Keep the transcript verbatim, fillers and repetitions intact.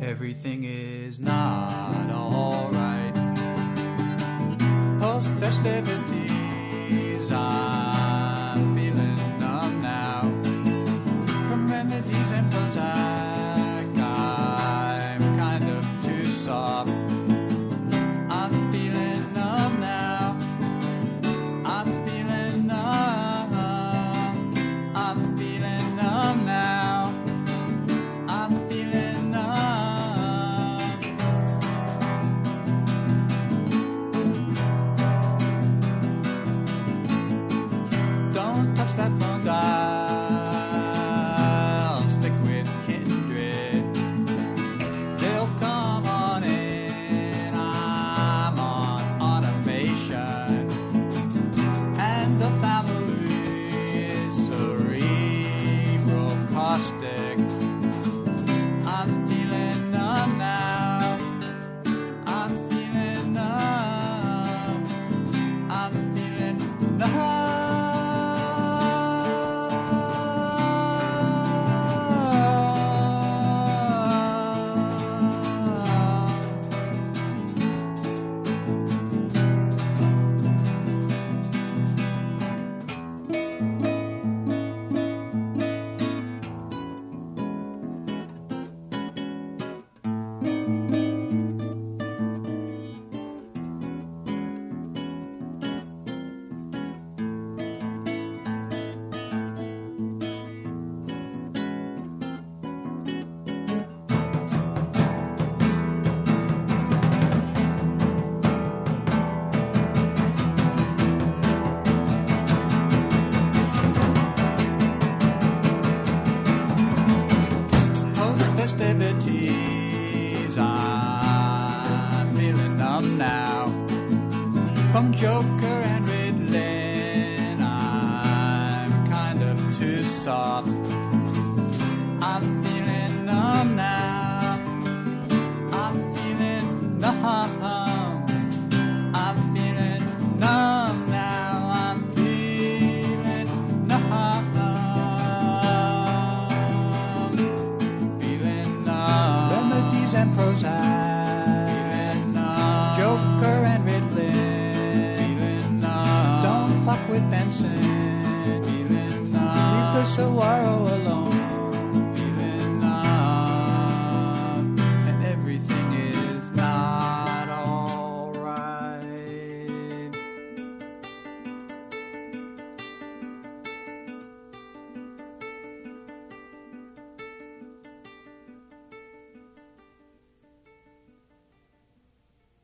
everything is not alright. Post festivities, I'm feeling numb now. From remedies and Prozac, I'm kind of too soft. I'm feeling numb now. I'm feeling numb. I'm feeling numb now. I'm feeling numb. Don't touch that phone dial. Stick with Kindred. They'll come on in. I'm on automation. And the family is cerebral caustic. I'm feeling numb now. I'm feeling numb. I'm feeling numb. Post festivities, I'm feeling numb now. From Joker